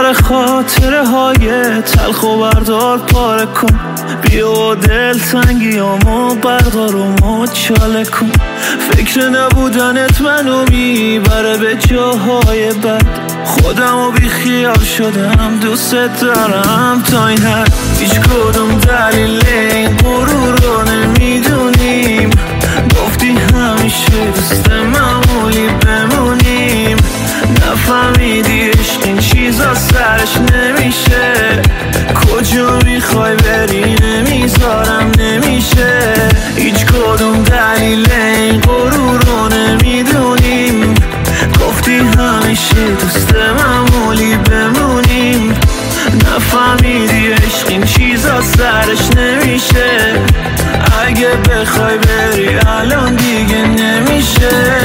دوباره خاطره های تلخ و بردار پاره کن، بیا دل تنگیامو بردار و مچاله کن. فکر نبودنت منو میبره به جاهای بد، خودمو بی خیال شدم دوست دارم تا این حد. هیچ کدوم دلیل این غرور رو نمیدونیم، گفتی همیشه دوست معمولی بمونیم. نفهمیدی عشق این چیزا سرش نمیشه، کجا میخوای بری نمیذارم نمیشه. هیچ کدوم دلیل این غرور رو نمیدونیم، گفتی همیشه دوست معمولی بمونیم. نفهمیدی عشق این چیزا سرش نمیشه، اگه بخوای بری الان دیگه نمیشه.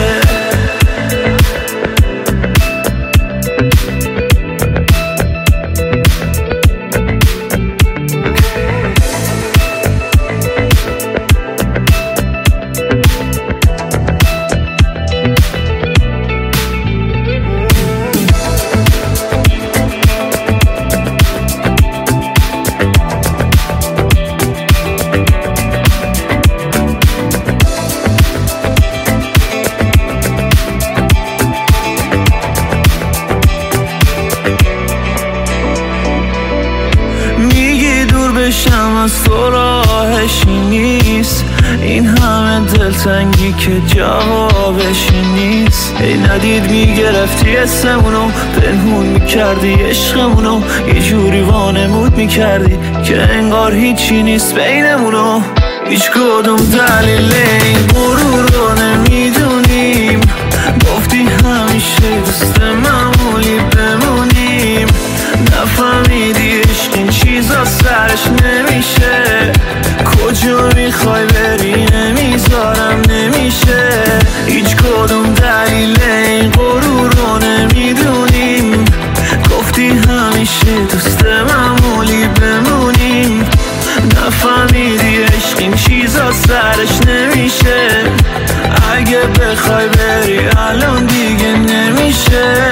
بشم از تو راهشی نیست، این همه دلتنگی که جوابشی نیست. ای ندید میگرفتی اسمونو، پنهون میکردی عشقمونو، یه جوری وانمود میکردی که انگار هیچی نیست بینمونو. هیچ کدوم دلیل این غرور رو نمیدونیم، گفتی همیشه دوست معمولی بمونیم. نفهمیدی عشق این چیزا سرش نمیشه، کجا میخوای بری نمیذارم نمیشه. هیچ کدوم دلیل این غرور رو نمیدونیم، گفتی همیشه دوست معمولی بمونیم. نفهمیدی عشق این چیزا سرش نمیشه، اگه بخوای بری الان دیگه نمیشه.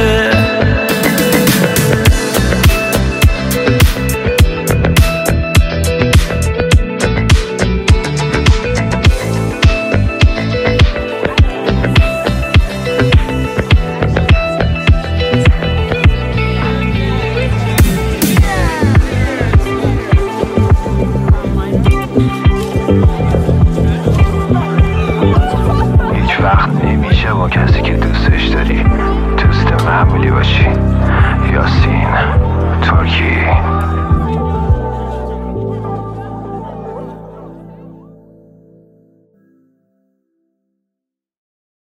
با کسی که دوستش داری دوست معمولی باشی. یاسین ترکی.